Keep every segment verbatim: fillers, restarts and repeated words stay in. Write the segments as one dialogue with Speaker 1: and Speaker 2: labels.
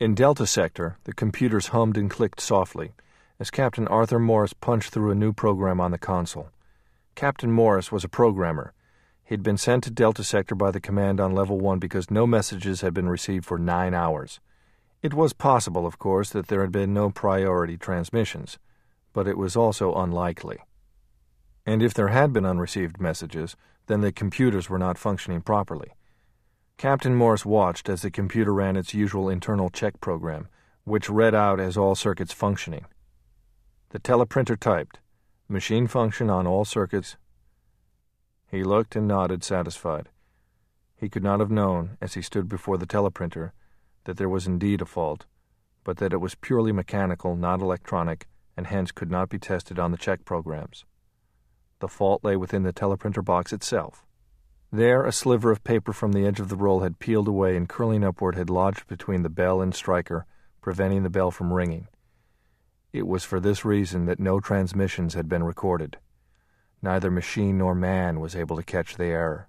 Speaker 1: In Delta Sector, the computers hummed and clicked softly as Captain Arthur Morris punched through a new program on the console. Captain Morris was a programmer. He'd been sent to Delta Sector by the command on Level one because no messages had been received for nine hours. It was possible, of course, that there had been no priority transmissions, but it was also unlikely. And if there had been unreceived messages, then the computers were not functioning properly. Captain Morris watched as the computer ran its usual internal check program, which read out as all circuits functioning. The teleprinter typed, "Machine function on all circuits." He looked and nodded, satisfied. He could not have known, as he stood before the teleprinter, that there was indeed a fault, but that it was purely mechanical, not electronic, and hence could not be tested on the check programs. The fault lay within the teleprinter box itself. There, a sliver of paper from the edge of the roll had peeled away and curling upward had lodged between the bell and striker, preventing the bell from ringing. It was for this reason that no transmissions had been recorded. Neither machine nor man was able to catch the error.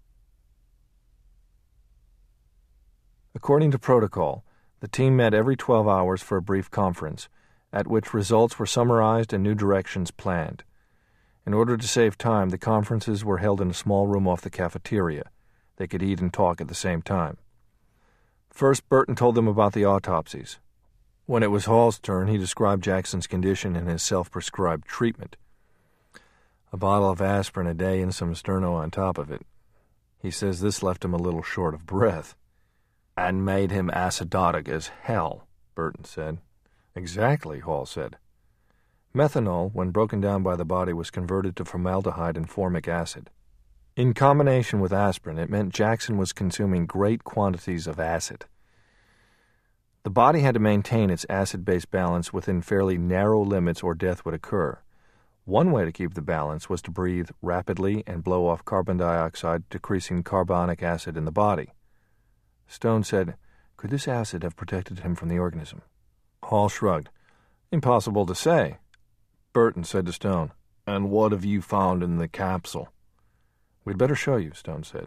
Speaker 1: According to protocol, the team met every twelve hours for a brief conference, at which results were summarized and new directions planned. In order to save time, the conferences were held in a small room off the cafeteria. They could eat and talk at the same time. First, Burton told them about the autopsies. When it was Hall's turn, he described Jackson's condition and his self-prescribed treatment. A bottle of aspirin a day and some sterno on top of it. He says this left him a little short of breath. "And made him acidotic as hell," Burton said. "Exactly," Hall said. Methanol, when broken down by the body, was converted to formaldehyde and formic acid. In combination with aspirin, it meant Jackson was consuming great quantities of acid. The body had to maintain its acid-base balance within fairly narrow limits or death would occur. One way to keep the balance was to breathe rapidly and blow off carbon dioxide, decreasing carbonic acid in the body. Stone said, "Could this acid have protected him from the organism?" Hall shrugged. "Impossible to say." Burton said to Stone, "And what have you found in the capsule?" "We'd better show you," Stone said.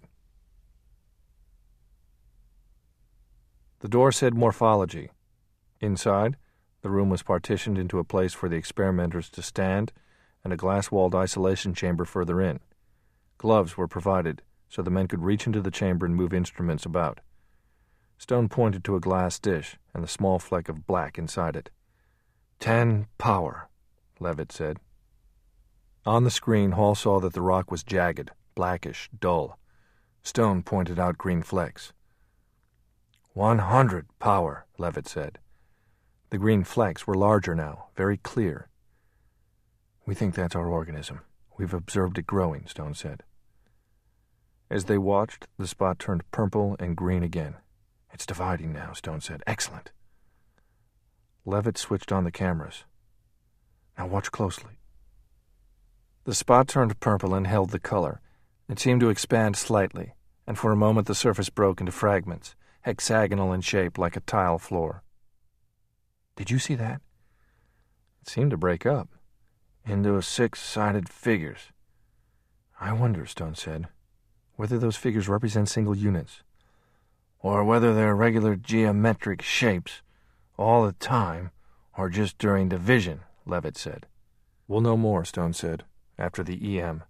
Speaker 1: The door said morphology. Inside, the room was partitioned into a place for the experimenters to stand and a glass-walled isolation chamber further in. Gloves were provided, so the men could reach into the chamber and move instruments about. Stone pointed to a glass dish and the small fleck of black inside it. Ten power, Levitt said. On the screen, Hall saw that the rock was jagged, blackish, dull. Stone pointed out green flecks. One hundred power, Levitt said. The green flecks were larger now, very clear. We think that's our organism. We've observed it growing, Stone said. As they watched, the spot turned purple and green again. It's dividing now, Stone said. Excellent. Levitt switched on the cameras. Now watch closely. The spot turned purple and held the color. It seemed to expand slightly, and for a moment the surface broke into fragments, hexagonal in shape like a tile floor. Did you see that? It seemed to break up into six-sided figures. I wonder, Stone said, whether those figures represent single units, or whether they're regular geometric shapes all the time, or just during division, Levitt said. We'll know more, Stone said, after the E M.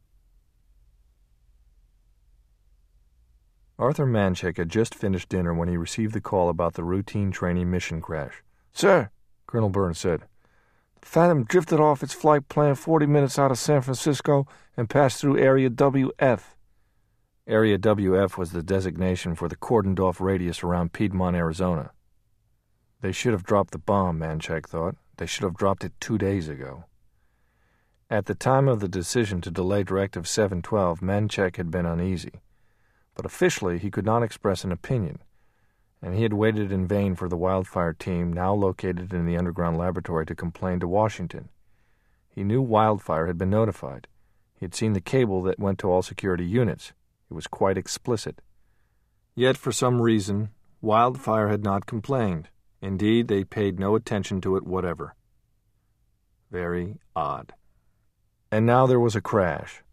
Speaker 1: Arthur Manchek had just finished dinner when he received the call about the routine training mission crash. Sir, Colonel Burns said, the Phantom drifted off its flight plan forty minutes out of San Francisco and passed through Area W F. Area W F was the designation for the cordoned-off radius around Piedmont, Arizona. They should have dropped the bomb, Manchek thought. They should have dropped it two days ago. At the time of the decision to delay Directive seven twelve, Manchek had been uneasy. But officially he could not express an opinion, and he had waited in vain for the wildfire team, now located in the underground laboratory, to complain to Washington. He knew wildfire had been notified. He had seen the cable that went to all security units. It was quite explicit. Yet, for some reason, wildfire had not complained. Indeed, they paid no attention to it whatever. Very odd. And now there was a crash.